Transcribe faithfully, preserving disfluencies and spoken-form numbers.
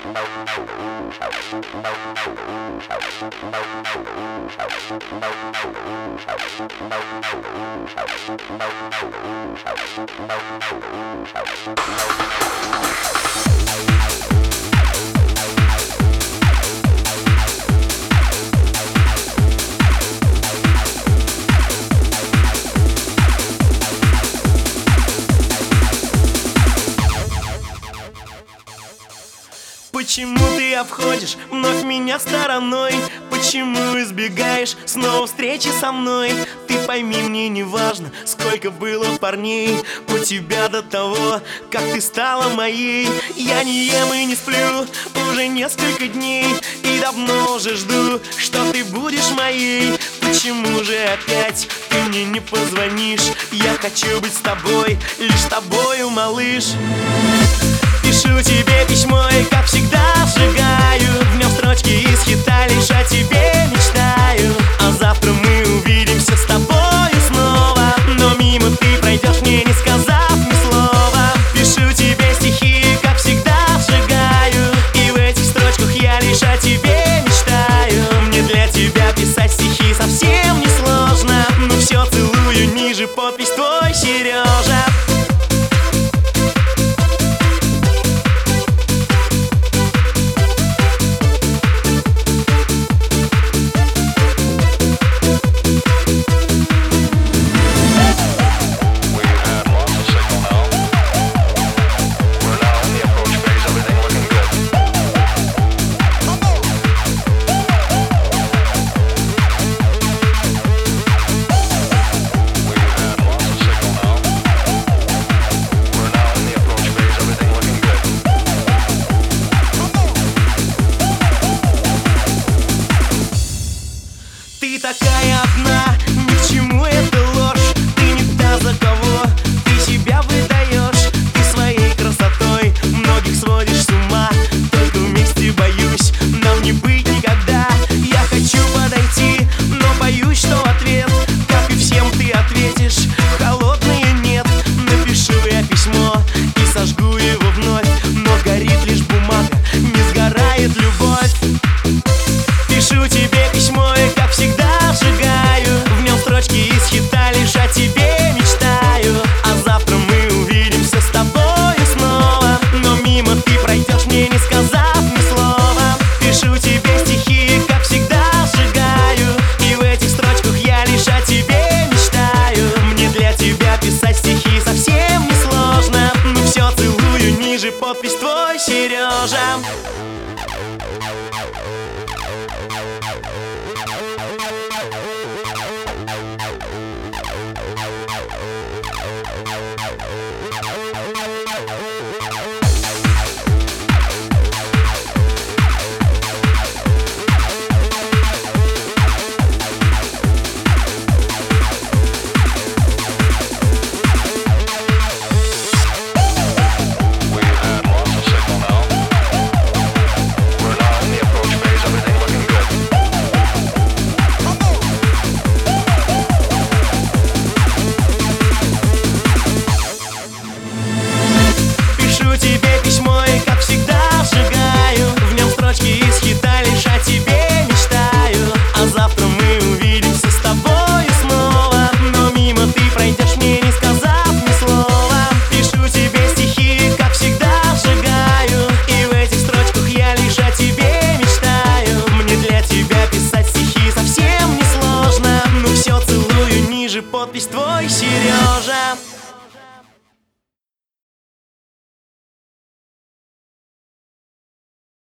Почему ты обходишь вновь меня стороной? Почему избегаешь снова встречи со мной? Ты пойми, мне не важно, сколько было парней у тебя до того, как ты стала моей. Я не ем и не сплю уже несколько дней, и давно уже жду, что ты будешь моей. Почему же опять ты мне не позвонишь? Я хочу быть с тобой, лишь с тобою, малыш. Пишу тебе письмо и, как всегда, сжигаю в нем строчки из хита, лишь о тебе мечтаю. А завтра мы увидимся с тобою снова, но мимо ты пройдешь, мне не сказав ни слова. Пишу тебе стихи и, как всегда, сжигаю, и в этих строчках я лишь о тебе мечтаю. Мне для тебя писать стихи совсем не сложно, но все целую ниже, подпись твой, Сережа. Ты такая одна, ни к чему эта ложь. Ты не та, за кого ты себя выдаешь. Ты своей красотой многих сводишь с ума. Только вместе, боюсь, нам не быть никогда. Я хочу подойти, но боюсь, что ответ, как и всем, ты ответишь: холодное нет. Напишу я письмо и сожгу его вновь, но горит лишь бумага, не сгорает любовь. Пишу тебе письмо и, как всегда, сжигаю в нем строчки из хита, лишь о тебе мечтаю. А завтра мы увидимся с тобою снова, но мимо ты пройдешь, мне не сказав ни слова. Пишу тебе стихи и, как всегда, сжигаю, и в этих строчках я лишь о тебе мечтаю. Мне для тебя писать стихи совсем не сложно, но все целую ниже, подпись твой, Сережа. Тебе письмо и, как всегда, сжигаю в нем строчки из хита, лишь о тебе мечтаю. А завтра мы увидимся с тобою снова, но мимо ты пройдешь, мне не сказав ни слова. Пишу тебе стихи и, как всегда, сжигаю, и в этих строчках я лишь о тебе мечтаю. Мне для тебя писать стихи совсем не сложно, но все целую ниже, подпись твой, Сережа.